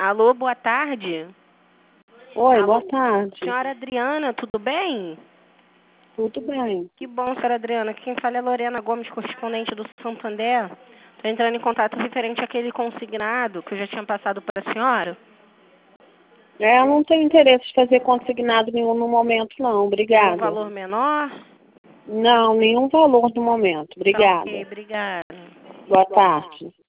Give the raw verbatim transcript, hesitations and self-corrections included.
Alô, boa tarde. Oi, Alô, boa tarde. senhora Adriana, tudo bem? Tudo bem. Que bom, senhora Adriana. Quem fala é Lorena Gomes, correspondente do Santander. Estou entrando em contato referente àquele consignado que eu já tinha passado para a senhora. É, eu não tenho interesse de fazer consignado nenhum no momento, não. Um Obrigada. valor menor? Não, nenhum valor no momento. Tá ok, Obrigada. obrigada. Boa tarde.